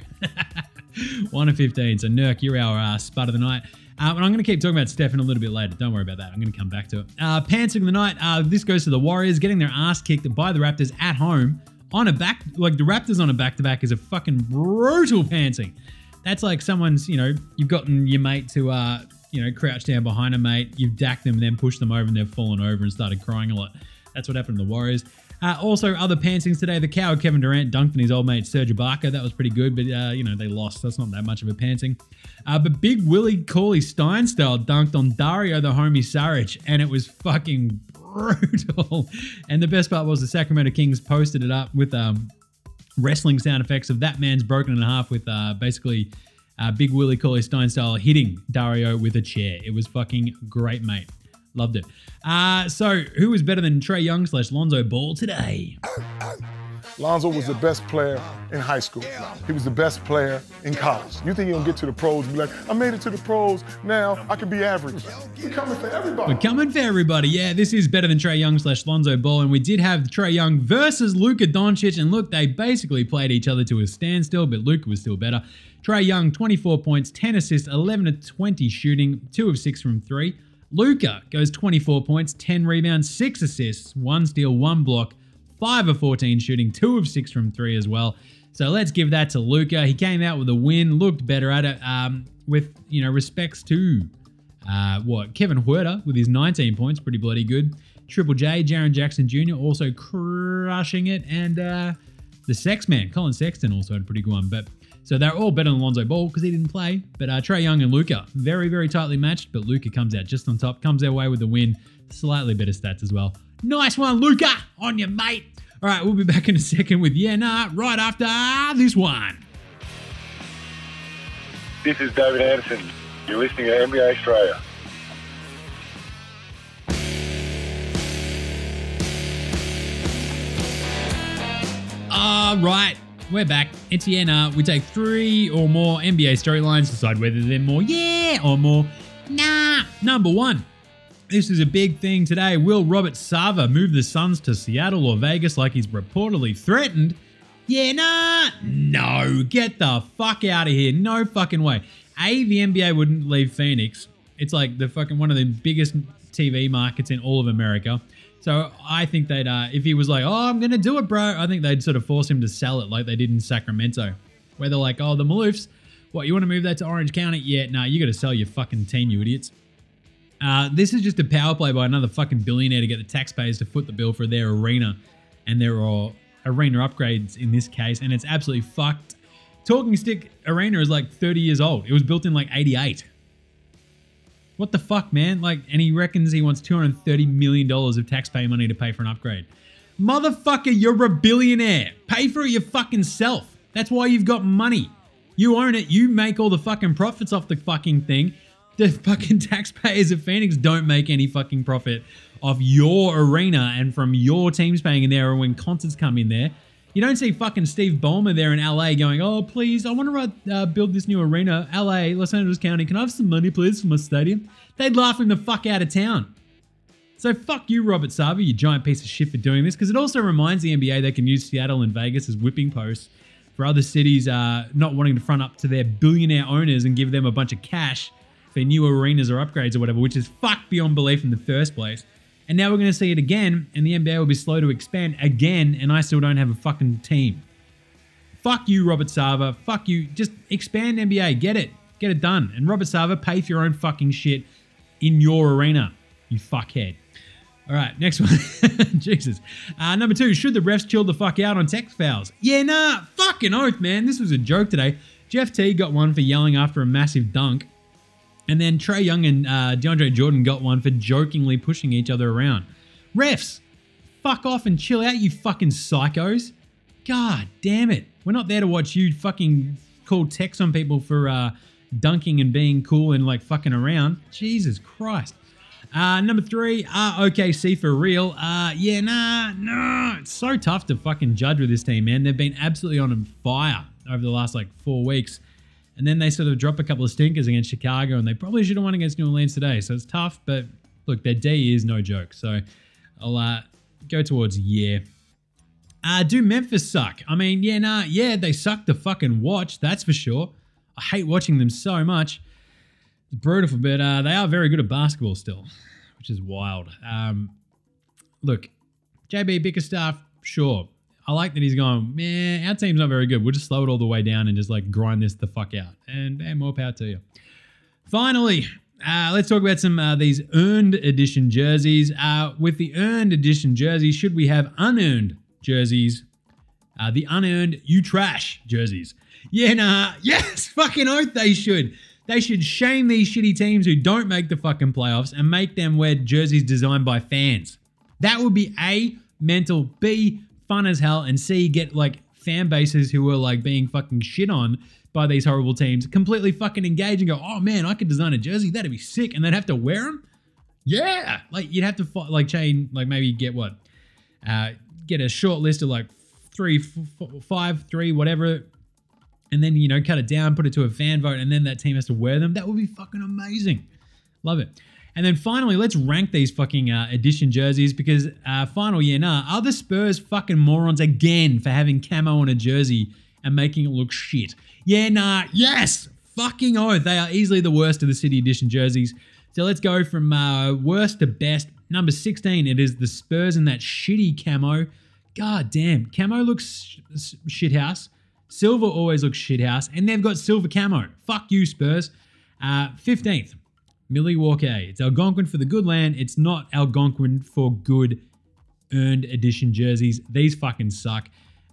1 of 15. So Nurk, you're our spud of the night. And I'm going to keep talking about Stephen a little bit later. Don't worry about that. I'm going to come back to it. Pantsing of the night. This goes to the Warriors getting their ass kicked by the Raptors at home on a back. Like the Raptors on a back-to-back is a fucking brutal pantsing. That's like someone's, you've gotten your mate to, crouch down behind a mate. You've dacked them, then pushed them over, and they've fallen over and started crying a lot. That's what happened to the Warriors. Also, other pantsings today. The coward Kevin Durant dunked on his old mate Serge Ibaka. That was pretty good, but, they lost. That's not that much of a pantsing. But Big Willie Cauley-Stein dunked on Dario the Homie Saric, and it was fucking brutal. And the best part was the Sacramento Kings posted it up with wrestling sound effects of that man's broken in half with basically Big Willie Cauley-Stein hitting Dario with a chair. It was fucking great, mate. Loved it. So, who was better than Trae Young / Lonzo Ball today? Lonzo was the best player in high school. He was the best player in college. You think he'll get to the pros and be like, I made it to the pros, now I can be average. We're coming for everybody. We're coming for everybody. Yeah, this is better than Trae Young / Lonzo Ball. And we did have Trae Young versus Luka Doncic. And look, they basically played each other to a standstill, but Luka was still better. Trae Young, 24 points, 10 assists, 11 of 20 shooting, 2 of 6 from 3. Luka goes 24 points, 10 rebounds, 6 assists, 1 steal, 1 block, 5 of 14 shooting, 2 of 6 from 3 as well. So let's give that to Luka. He came out with a win, looked better at it, with, respects to, Kevin Huerter with his 19 points, pretty bloody good. Triple J, Jaren Jackson Jr. also crushing it, and the Sex Man, Colin Sexton also had a pretty good one, but so they're all better than Lonzo Ball because he didn't play. But Trae Young and Luka, very, very tightly matched. But Luka comes out just on top, comes their way with the win. Slightly better stats as well. Nice one, Luka, on you, mate. All right, we'll be back in a second with right after this one. This is David Anderson. You're listening to NBA Australia. All right. We're back. It's Yenna. We take 3 or more NBA storylines, decide whether they're more yeah or more nah. Number 1. This is a big thing today. Will Robert Sarver move the Suns to Seattle or Vegas like he's reportedly threatened? Yeah, nah. No. Get the fuck out of here. No fucking way. The NBA wouldn't leave Phoenix. It's like the fucking one of the biggest TV markets in all of America. So I think they'd, if he was like, oh, I'm going to do it, bro, I think they'd sort of force him to sell it like they did in Sacramento. Where they're like, oh, the Maloofs, what, you want to move that to Orange County? Yeah, no, you got to sell your fucking team, you idiots. This is just a power play by another fucking billionaire to get the taxpayers to foot the bill for their arena and their arena upgrades in this case, and it's absolutely fucked. Talking Stick Arena is like 30 years old. It was built in like 88. What the fuck, man? And he reckons he wants $230 million of taxpayer money to pay for an upgrade. Motherfucker, you're a billionaire. Pay for it your fucking self. That's why you've got money. You own it. You make all the fucking profits off the fucking thing. The fucking taxpayers of Phoenix don't make any fucking profit off your arena and from your teams paying in there or when concerts come in there. You don't see fucking Steve Ballmer there in LA going, oh, please, I want to build this new arena. LA, Los Angeles County, can I have some money, please, for my stadium? They'd laugh him the fuck out of town. So fuck you, Robert Sarver, you giant piece of shit for doing this, because it also reminds the NBA they can use Seattle and Vegas as whipping posts for other cities not wanting to front up to their billionaire owners and give them a bunch of cash for new arenas or upgrades or whatever, which is fucked beyond belief in the first place. And now we're going to see it again, and the NBA will be slow to expand again, and I still don't have a fucking team. Fuck you, Robert Sarver. Fuck you. Just expand NBA. Get it. Get it done. And Robert Sarver, pay for your own fucking shit in your arena, you fuckhead. All right, next one. Jesus. Number 2, should the refs chill the fuck out on tech fouls? Yeah, nah. Fucking oath, man. This was a joke today. Jeff T got one for yelling after a massive dunk. And then Trae Young and DeAndre Jordan got one for jokingly pushing each other around. Refs, fuck off and chill out, you fucking psychos. God damn it. We're not there to watch you fucking call text on people for, dunking and being cool and like fucking around. Jesus Christ. Number 3, OKC for real. It's so tough to fucking judge with this team, man. They've been absolutely on fire over the last like 4 weeks. And then they sort of drop a couple of stinkers against Chicago, and they probably should have won against New Orleans today. So it's tough, but look, their D is no joke. So I'll go towards do Memphis suck? I mean, they suck to fucking watch, that's for sure. I hate watching them so much. It's brutal, but they are very good at basketball still, which is wild. Look, JB Bickerstaff, sure. I like that he's going, man, our team's not very good. We'll just slow it all the way down and just like grind this the fuck out. And more power to you. Finally, let's talk about some these earned edition jerseys. With the earned edition jerseys, should we have unearned jerseys? The unearned you trash jerseys. Yes, fucking oath they should. They should shame these shitty teams who don't make the fucking playoffs and make them wear jerseys designed by fans. That would be A, mental, B, fun as hell, and C, get like fan bases who are like being fucking shit on by these horrible teams completely fucking engage and go, oh man, I could design a jersey, that'd be sick, and they'd have to wear them? Yeah! Like you'd have to like chain, like maybe get what? Get a short list of like 3, 5, 3, whatever, and then, cut it down, put it to a fan vote, and then that team has to wear them. That would be fucking amazing. Love it. And then finally, let's rank these fucking edition jerseys because are the Spurs fucking morons again for having camo on a jersey and making it look shit? Yes! Fucking oath. They are easily the worst of the City Edition jerseys. So let's go from worst to best. Number 16, it is the Spurs in that shitty camo. God damn. Camo looks shithouse. Silver always looks shithouse. And they've got silver camo. Fuck you, Spurs. 15th. Milwaukee. It's Algonquin for the good land. It's not Algonquin for good earned edition jerseys. These fucking suck.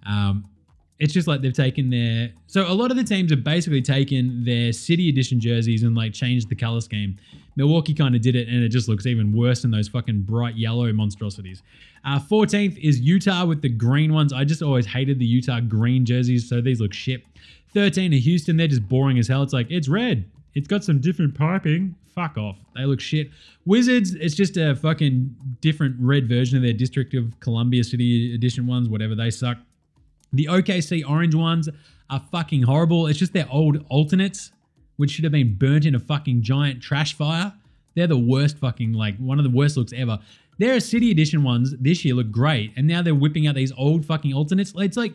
It's just like they've taken their... So a lot of the teams have basically taken their City Edition jerseys and like changed the color scheme. Milwaukee kind of did it and it just looks even worse than those fucking bright yellow monstrosities. 14th is Utah with the green ones. I just always hated the Utah green jerseys, so these look shit. 13 are Houston. They're just boring as hell. It's like, it's red. It's got some different piping. Fuck off. They look shit. Wizards, it's just a fucking different red version of their District of Columbia City Edition ones, whatever. They suck. The OKC orange ones are fucking horrible. It's just their old alternates, which should have been burnt in a fucking giant trash fire. They're the worst fucking, like, one of the worst looks ever. Their City Edition ones this year look great, and now they're whipping out these old fucking alternates. It's like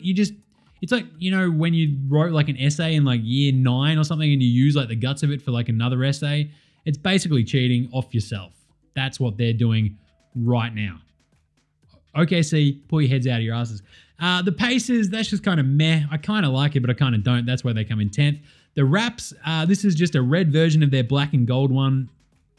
when you wrote like an essay in like year 9 or something and you use like the guts of it for like another essay. It's basically cheating off yourself. That's what they're doing right now. OKC, pull your heads out of your asses. The Pacers, that's just kind of meh. I kind of like it, but I kind of don't. That's why they come in 10th. The Raps, this is just a red version of their black and gold one.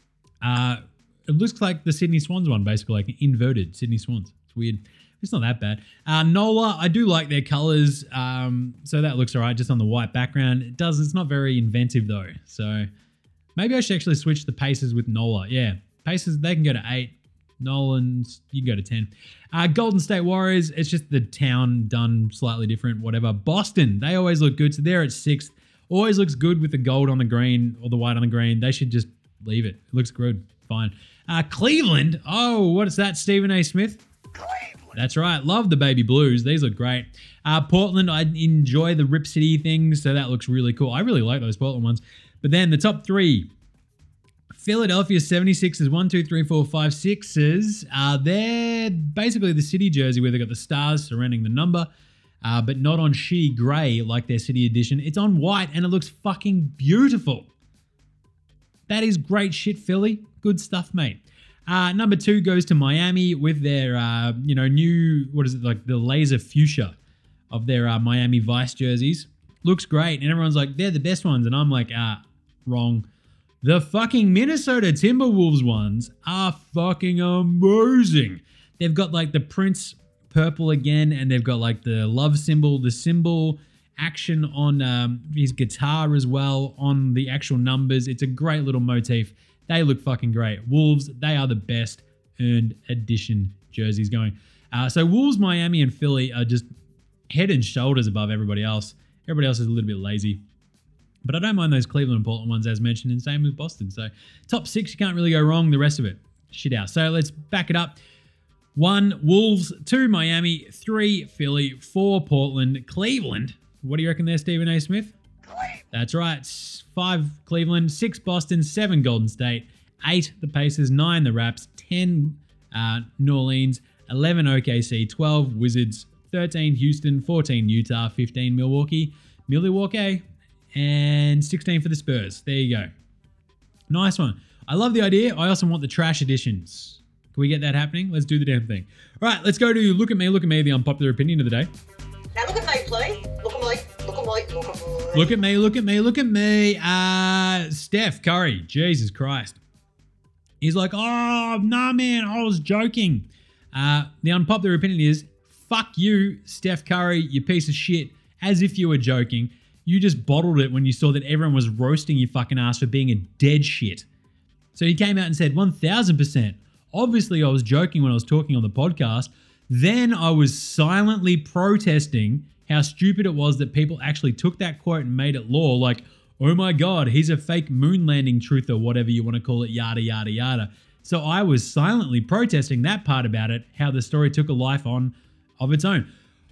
It looks like the Sydney Swans one, basically, like an inverted Sydney Swans. It's weird. It's not that bad. NOLA, I do like their colors, so that looks all right, just on the white background. It's not very inventive, though. So maybe I should actually switch the Pacers with NOLA. Yeah, Pacers, they can go to 8. Nolans, you can go to 10. Golden State Warriors, it's just the town done slightly different, whatever. Boston, they always look good, so they're at 6th. Always looks good with the gold on the green or the white on the green. They should just leave it. It looks good. Fine. Cleveland, oh, what is that, Stephen A. Smith? Cleveland. That's right. Love the baby blues. These look great. Portland, I enjoy the Rip City things, so that looks really cool. I really like those Portland ones. But then the top 3, Philadelphia 76ers, 1, 2, 3, 4, 5, 6s. They're basically the City jersey where they've got the stars surrounding the number, but not on shitty grey like their City edition. It's on white and it looks fucking beautiful. That is great shit, Philly. Good stuff, mate. Number 2 goes to Miami with their, new, the laser fuchsia of their Miami Vice jerseys. Looks great. And everyone's like, they're the best ones. And I'm like, wrong. The fucking Minnesota Timberwolves ones are fucking amazing. They've got like the Prince purple again, and they've got like the love symbol, the symbol action on his guitar as well on the actual numbers. It's a great little motif. They look fucking great. Wolves, they are the best earned edition jerseys going. So Wolves, Miami, and Philly are just head and shoulders above everybody else. Everybody else is a little bit lazy. But I don't mind those Cleveland and Portland ones as mentioned, and same with Boston. So top 6, you can't really go wrong. The rest of it, shit out. So let's back it up. 1, Wolves. 2, Miami. 3, Philly. 4, Portland. Cleveland. What do you reckon there, Stephen A. Smith? That's right. 5, Cleveland. 6, Boston. 7, Golden State. 8, the Pacers. 9, the Raps. 10, New Orleans. 11, OKC. 12, Wizards. 13, Houston. 14, Utah. 15, Milwaukee. And 16 for the Spurs. There you go. Nice one. I love the idea. I also want the trash editions. Can we get that happening? Let's do the damn thing. All right, let's go to Look at Me, the unpopular opinion of the day. Now look at me, please. Look at me. Look at me. Look at me. Look at me. Steph Curry. Jesus Christ. He's like, oh, nah, man, I was joking. The unpopular opinion is, fuck you, Steph Curry, you piece of shit. As if you were joking. You just bottled it when you saw that everyone was roasting your fucking ass for being a dead shit. So he came out and said, 1000%. Obviously, I was joking when I was talking on the podcast. Then I was silently protesting how stupid it was that people actually took that quote and made it law. Like, oh my God, he's a fake moon landing truther, whatever you want to call it, yada, yada, yada. So I was silently protesting that part about it, how the story took a life of its own.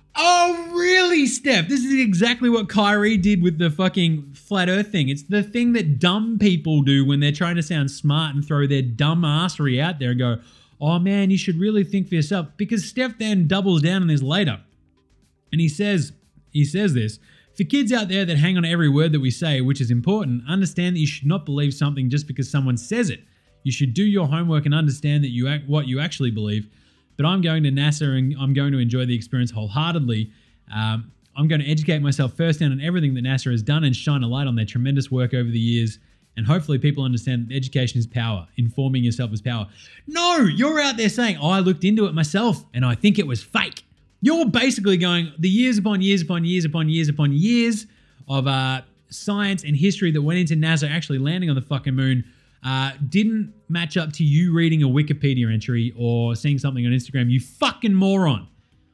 Oh, really, Steph? This is exactly what Kyrie did with the fucking flat earth thing. It's the thing that dumb people do when they're trying to sound smart and throw their dumb assery out there and go, oh man, you should really think for yourself. Because Steph then doubles down on this later. And he says this, for kids out there that hang on to every word that we say, which is important, understand that you should not believe something just because someone says it. You should do your homework and understand that what you actually believe. But I'm going to NASA and I'm going to enjoy the experience wholeheartedly. I'm going to educate myself firsthand on everything that NASA has done and shine a light on their tremendous work over the years. And hopefully people understand that education is power. Informing yourself is power. No, you're out there saying, oh, I looked into it myself and I think it was fake. You're basically going, the years upon years upon years upon years upon years of science and history that went into NASA actually landing on the fucking moon didn't match up to you reading a Wikipedia entry or seeing something on Instagram, you fucking moron.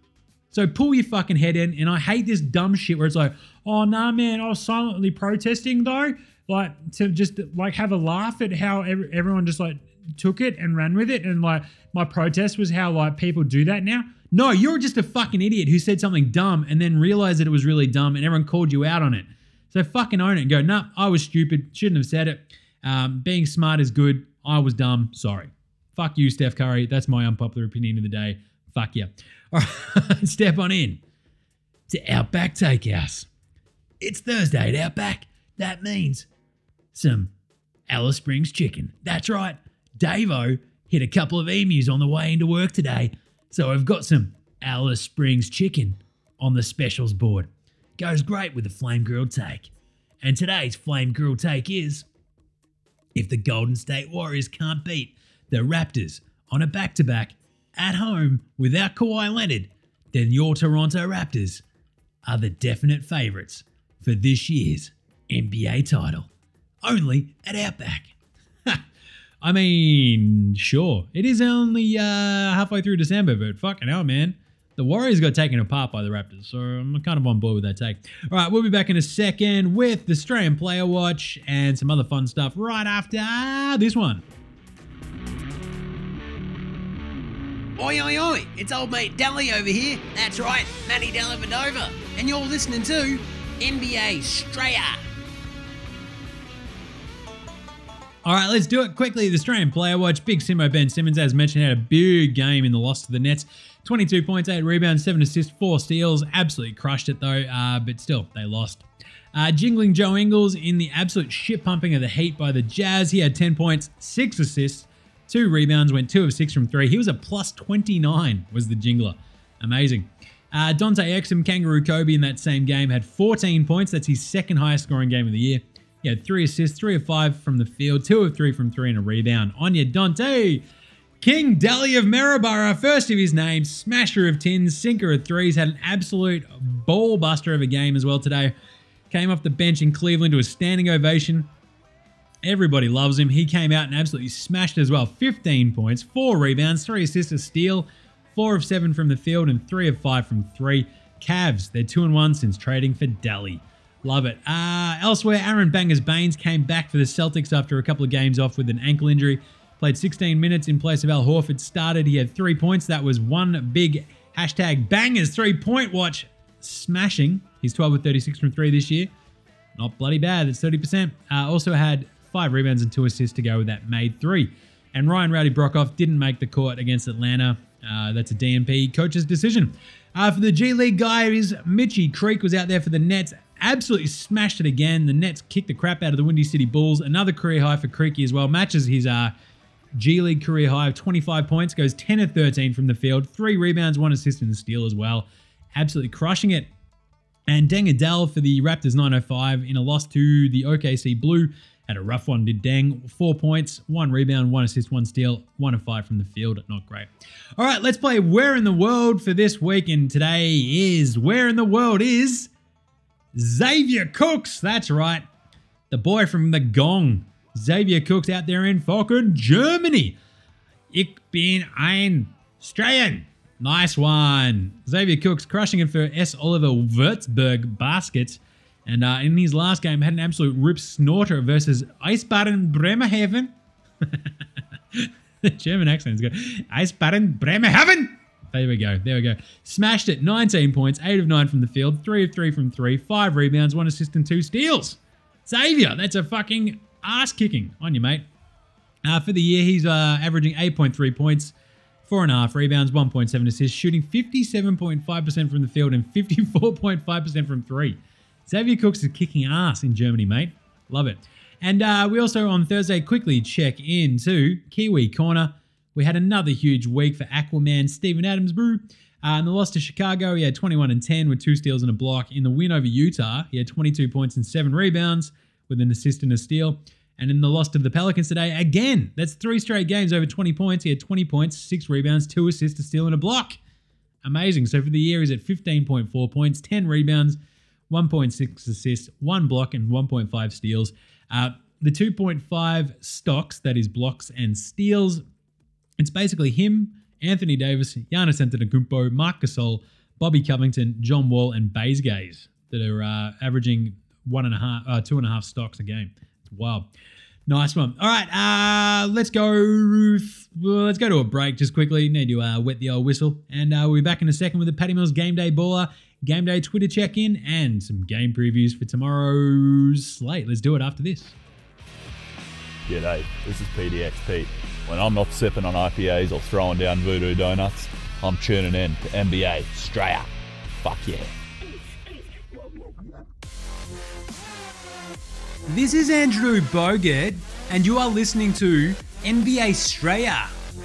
So pull your fucking head in, and I hate this dumb shit where it's like, oh, nah, man, I was silently protesting, though, like, to just, like, have a laugh at how everyone just, like, took it and ran with it, and, like, my protest was how, like, people do that now. No, you're just a fucking idiot who said something dumb and then realized that it was really dumb, and everyone called you out on it. So fucking own it and go, nah, I was stupid, shouldn't have said it. Being smart is good. I was dumb. Sorry. Fuck you, Steph Curry. That's my unpopular opinion of the day. Fuck you. All right, step on in to Outback Takehouse. It's Thursday at Outback. That means some Alice Springs chicken. That's right. Davo hit a couple of emus on the way into work today. So I've got some Alice Springs chicken on the specials board. Goes great with the flame grilled take. And today's flame grilled take is, if the Golden State Warriors can't beat the Raptors on a back-to-back at home without Kawhi Leonard, then your Toronto Raptors are the definite favourites for this year's NBA title. Only at Outback. I mean, sure, it is only halfway through December, but fucking hell, man. The Warriors got taken apart by the Raptors, so I'm kind of on board with that take. All right, we'll be back in a second with the Australian Player Watch and some other fun stuff right after this one. Oi, oi, oi, it's old mate Dally over here. That's right, Matty Dellavedova. And you're listening to NBA Straya. All right, let's do it quickly. The Australian Player Watch. Big Simo Ben Simmons, as mentioned, had a big game in the loss to the Nets. 22 points, 8 rebounds, 7 assists, 4 steals. Absolutely crushed it, though, but still, they lost. Jingling Joe Ingles in the absolute shit pumping of the Heat by the Jazz. He had 10 points, 6 assists, 2 rebounds, went 2 of 6 from 3. He was a plus 29, was the jingler. Amazing. Dante Exum, Kangaroo Kobe in that same game had 14 points. That's his second highest scoring game of the year. He had 3 assists, 3 of 5 from the field, 2 of 3 from 3 and a rebound. On ya, Dante. King Dally of Maryborough, first of his name, smasher of tins, sinker of threes, had an absolute ball buster of a game as well today. Came off the bench in Cleveland to a standing ovation. Everybody loves him. He came out and absolutely smashed as well. 15 points, 4 rebounds, 3 assists, a steal, 4 of 7 from the field, and 3 of 5 from 3. Cavs, they're 2-1 since trading for Dally. Love it. Elsewhere, Aaron Bangers Baines came back for the Celtics after a couple of games off with an ankle injury. Played 16 minutes in place of Al Horford. Started, he had 3 points. That was one big #bangers 3-point watch smashing. He's 12 of 36 from 3 this year. Not bloody bad. It's 30%. Also had 5 rebounds and 2 assists to go with that made 3. And Ryan Rowdy Broekhoff didn't make the court against Atlanta. That's a DNP coach's decision. For the G League guys, Mitchie Creek was out there for the Nets. Absolutely smashed it again. The Nets kicked the crap out of the Windy City Bulls. Another career high for Creaky as well. Matches his G League career high of 25 points. Goes 10 of 13 from the field. 3 rebounds, 1 assist and a steal as well. Absolutely crushing it. And Deng Adele for the Raptors 905 in a loss to the OKC Blue. Had a rough one, did Deng. 4 points, 1 rebound, 1 assist, 1 steal, 1 of 5 from the field. Not great. All right, let's play Where in the World for this week. And today is Where in the World is Xavier Cooks. That's right. The boy from the Gong. Xavier Cooks out there in fucking Germany. Ich bin ein Australian. Nice one. Xavier Cooks crushing it for S. Oliver Würzburg Baskets. And in his last game, had an absolute rip snorter versus Eisbären Bremerhaven. The German accent is good. Eisbären Bremerhaven. There we go. Smashed it. 19 points, 8 of 9 from the field, 3 of 3 from 3, 5 rebounds, 1 assist and 2 steals. Xavier, that's a fucking ass kicking on you, mate. For the year, he's averaging 8.3 points, 4.5 rebounds, 1.7 assists, shooting 57.5% from the field and 54.5% from 3. Xavier Cooks is kicking ass in Germany, mate. Love it. And we also on Thursday quickly check into Kiwi Corner. We had another huge week for Aquaman Steven Adams Brew. In the loss to Chicago, he had 21 and 10 with 2 steals and a block. In the win over Utah, he had 22 points and 7 rebounds with an assist and a steal. And in the loss to the Pelicans today, again, that's 3 straight games over 20 points. He had 20 points, 6 rebounds, 2 assists, a steal and a block. Amazing. So for the year, he's at 15.4 points, 10 rebounds, 1.6 assists, 1 block, and 1.5 steals. The 2.5 stocks, that is blocks and steals, it's basically him, Anthony Davis, Giannis Antetokounmpo, Marc Gasol, Bobby Covington, John Wall, and Baze Gaze that are averaging 2.5 stocks a game. It's wild. Nice one. All right, let's go to a break just quickly. Need to wet the old whistle. And we'll be back in a second with the Patty Mills Game Day Baller, Game Day Twitter check-in, and some game previews for tomorrow's slate. Let's do it after this. G'day, this is PDX Pete. When I'm not sipping on IPAs or throwing down voodoo donuts, I'm tuning in to NBA Australia. Fuck yeah. This is Andrew Bogut, and you are listening to NBA Australia.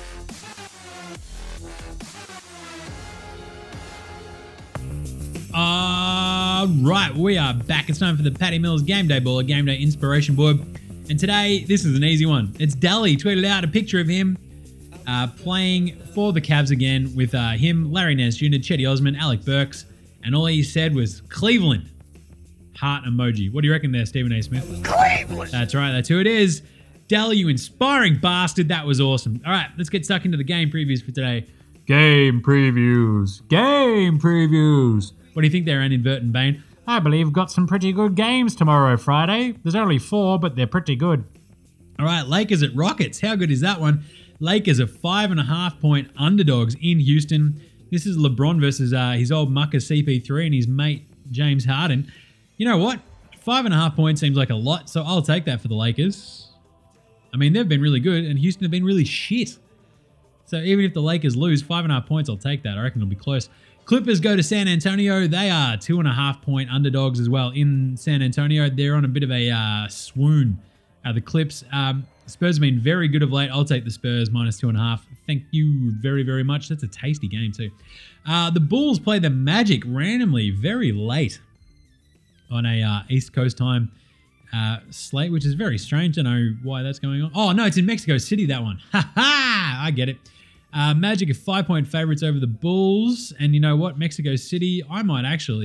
Right, we are back. It's time for the Patty Mills Game Day Baller, Game Day Inspiration Board. And today, this is an easy one. It's Dally tweeted out a picture of him playing for the Cavs again with him, Larry Nance Jr., Chetty Osman, Alec Burks, and all he said was Cleveland. Heart emoji. What do you reckon there, Stephen A. Smith? Cleveland! That's right, that's who it is. Dally, you inspiring bastard. That was awesome. All right, let's get stuck into the game previews for today. Game previews. What do you think there, Andy Burton Bain? I believe we've got some pretty good games tomorrow, Friday. There's only 4, but they're pretty good. All right, Lakers at Rockets. How good is that one? Lakers are 5.5-point underdogs in Houston. This is LeBron versus his old mucker CP3 and his mate James Harden. You know what? 5.5 points seems like a lot, so I'll take that for the Lakers. I mean, they've been really good, and Houston have been really shit. So even if the Lakers lose, 5.5 points, I'll take that. I reckon it'll be close. Clippers go to San Antonio. They are 2.5-point underdogs as well in San Antonio. They're on a bit of a swoon. The Clips. Spurs have been very good of late. I'll take the Spurs -2.5. Thank you very, very much. That's a tasty game too. The Bulls play the Magic randomly very late on a East Coast time slate, which is very strange. I don't know why that's going on. Oh, no, it's in Mexico City, that one. Ha ha! I get it. Magic are 5-point favorites over the Bulls. And you know what? Mexico City, I might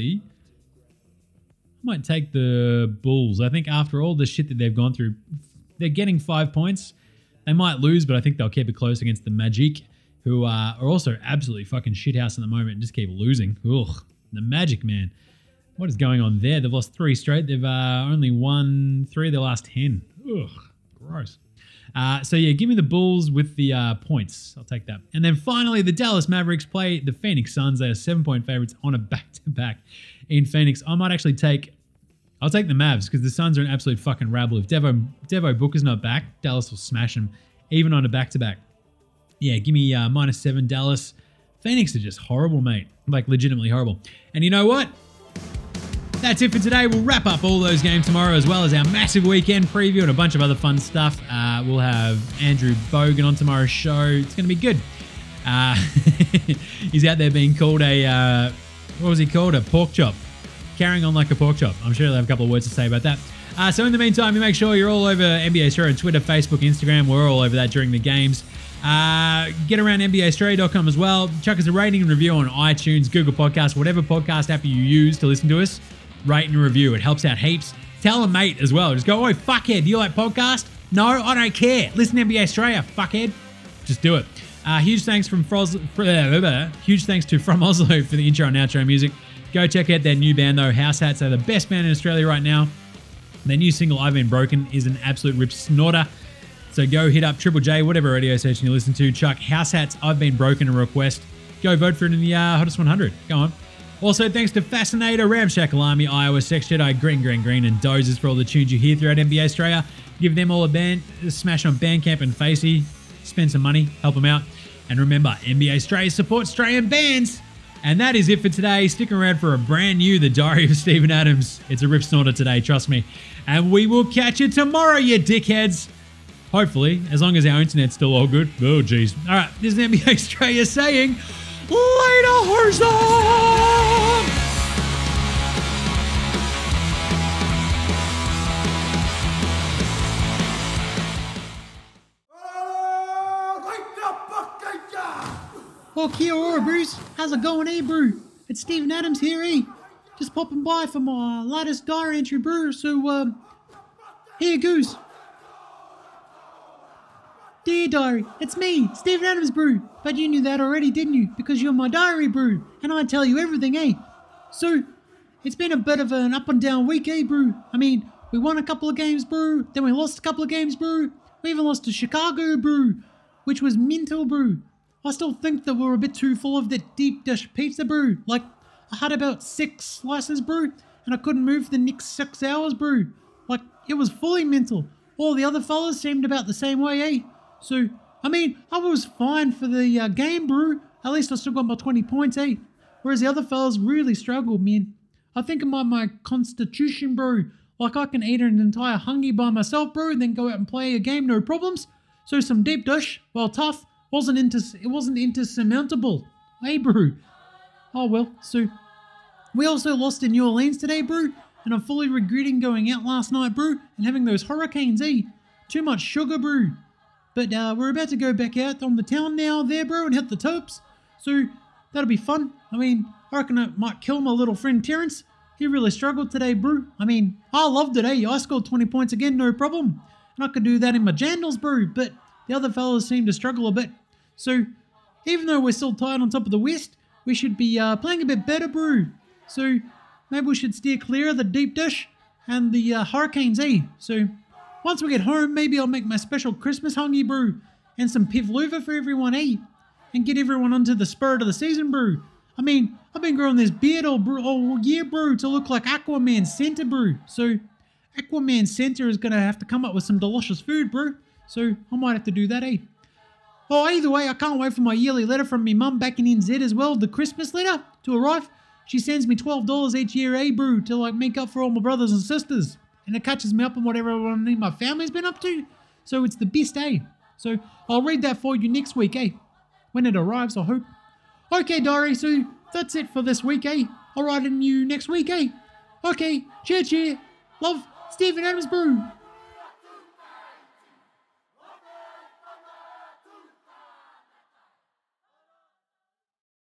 take the Bulls. I think after all the shit that they've gone through, they're getting 5 points. They might lose, but I think they'll keep it close against the Magic, who are also absolutely fucking shithouse at the moment and just keep losing. Ugh, the Magic, man. What is going on there? They've lost 3 straight. They've only won 3 of their last 10. Ugh, gross. So yeah, give me the Bulls with the points. I'll take that. And then finally, the Dallas Mavericks play the Phoenix Suns. They are 7-point favorites on a back-to-back in Phoenix. I might actually I'll take the Mavs because the Suns are an absolute fucking rabble. If Devo Booker's not back, Dallas will smash them, even on a back-to-back. Yeah, give me -7 Dallas. Phoenix are just horrible, mate. Like, legitimately horrible. And you know what? That's it for today. We'll wrap up all those games tomorrow, as well as our massive weekend preview and a bunch of other fun stuff. We'll have Andrew Bogan on tomorrow's show. It's going to be good. He's out there being called a, what was he called? A pork chop. Carrying on like a pork chop. I'm sure he'll have a couple of words to say about that. So in the meantime, you make sure you're all over NBA Australia on Twitter, Facebook, Instagram. We're all over that during the games. Get around NBAaustralia.com as well. Chuck us a rating and review on iTunes, Google Podcasts, whatever podcast app you use to listen to us. Rate and review. It helps out heaps. Tell a mate as well. Just go, "Oi, fuckhead, do you like podcast? No, I don't care. Listen to NBA Australia, fuckhead." Just do it. Huge thanks to From Oslo for the intro and outro music. Go check out their new band though, House Hats. They're the best band in Australia right now. Their new single, I've Been Broken, is an absolute rip snorter. So go hit up Triple J, whatever radio station you listen to, chuck House Hats, I've Been Broken, a request. Go vote for it in the Hottest 100. Go on. Also, thanks to Fascinator, Ramshackle Army, Iowa, Sex Jedi, Green, and Dozers for all the tunes you hear throughout NBA Australia. Give them all a band, smash on Bandcamp and Facey. Spend some money, help them out. And remember, NBA Australia supports Australian bands. And that is it for today. Stick around for a brand new The Diary of Steven Adams. It's a rip snorter today, trust me. And we will catch you tomorrow, you dickheads. Hopefully, as long as our internet's still all good. Oh, jeez. All right, this is NBA Australia saying, later, Horzon! Oh, kia ora, Bruce. How's it going, eh, bro? It's Steven Adams here, eh? Just popping by for my latest diary entry, bro. So, here goes. Dear diary, it's me, Steven Adams, bro. But you knew that already, didn't you? Because you're my diary, bro. And I tell you everything, eh? So, it's been a bit of an up and down week, eh, bro? I mean, we won a couple of games, bro. Then we lost a couple of games, bro. We even lost to Chicago, bro. Which was mental, bro. I still think that we're a bit too full of that deep dish pizza, bro. Like, I had about 6 slices, bro. And I couldn't move for the next 6 hours, bro. Like, it was fully mental. All the other fellas seemed about the same way, eh? So, I mean, I was fine for the game, bro. At least I still got my 20 points, eh? Whereas the other fellas really struggled, man. I think about my constitution, bro. Like, I can eat an entire hungy by myself, bro, and then go out and play a game, no problems. So some deep dish, while tough, it wasn't insurmountable. Hey, bro. Oh, well, so we also lost in New Orleans today, bro. And I'm fully regretting going out last night, bro, and having those hurricanes, eh? Too much sugar, bro. But we're about to go back out on the town now there, bro, and hit the Topes. So that'll be fun. I mean, I reckon it might kill my little friend Terrence. He really struggled today, bro. I mean, I loved it, eh? I scored 20 points again, no problem. And I could do that in my jandals, bro. But the other fellas seem to struggle a bit. So even though we're still tied on top of the West, we should be playing a bit better, bro. So maybe we should steer clear of the deep dish and the hurricanes, eh? So once we get home, maybe I'll make my special Christmas hungy, bro. And some pavlova for everyone, eh? And get everyone onto the spirit of the season, bro. I mean, I've been growing this beard all year, bro, to look like Aquaman Center, bro. So Aquaman Center is going to have to come up with some delicious food, bro. So I might have to do that, eh? Oh, either way, I can't wait for my yearly letter from me mum back in NZ as well, the Christmas letter, to arrive. She sends me $12 each year, eh, bro, to like make up for all my brothers and sisters. And it catches me up on what everyone in my family's been up to. So it's the best, eh? So I'll read that for you next week, eh? When it arrives, I hope. Okay, diary, so that's it for this week, eh? I'll write in you next week, eh? Okay, cheer. Love, Steven Adams, bro.